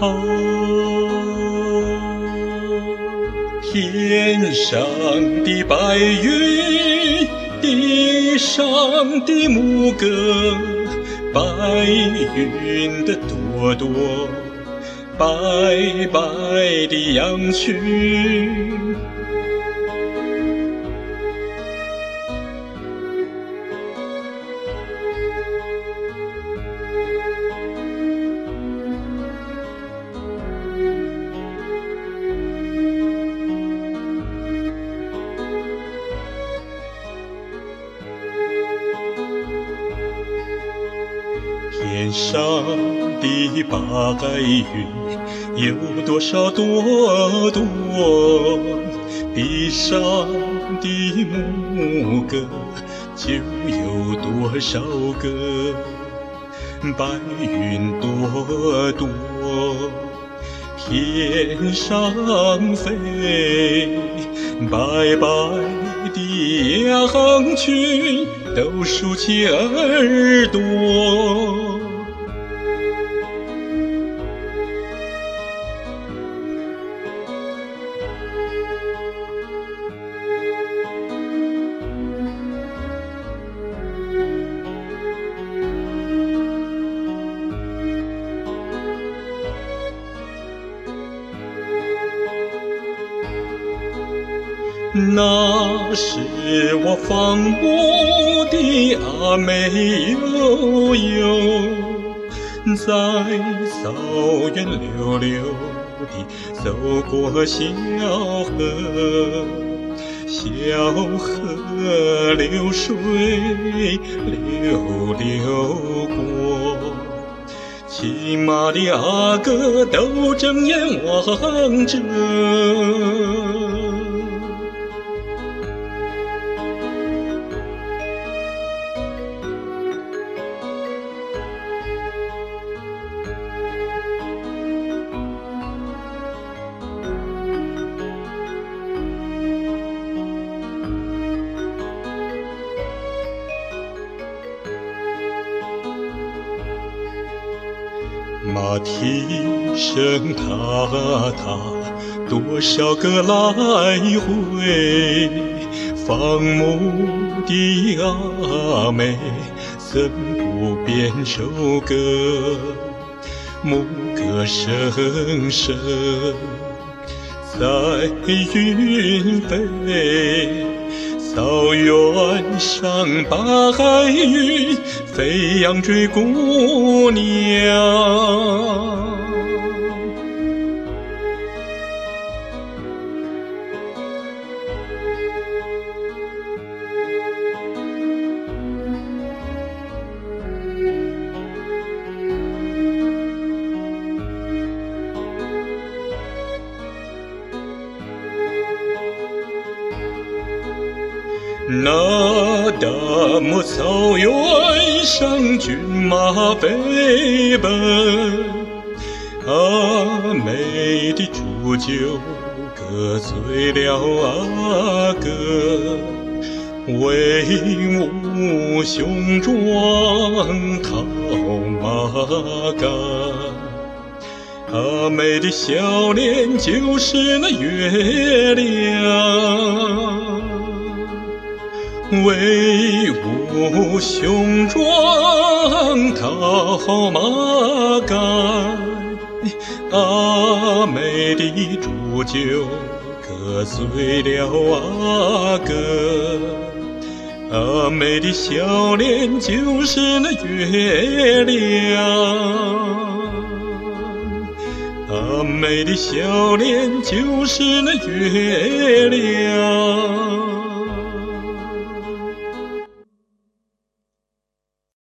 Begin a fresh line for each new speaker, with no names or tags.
天上的白云，地上的牧歌，白云的朵朵，白白的羊群。天上的白云有多少朵朵，地上的牧歌就有多少个。白云朵朵天上飞，白白的羊群都竖起耳朵。那是我放牧的阿美悠悠，在草原溜溜地走过小河，小河流水流流过，骑马的阿哥都睁眼望着。马蹄声踏踏，多少个来回，放牧的阿妹怎不变首歌？牧歌声声在云飞，草原上白云飞扬追姑娘。那大漠草原上骏马飞奔，阿美的祝酒歌醉了阿哥，威武雄壮套马杆，阿美的笑脸就是那月亮。威武雄壮套马杆，阿美的祝酒歌醉了阿哥，阿美的笑脸就是那月亮，阿美的笑脸就是那月亮。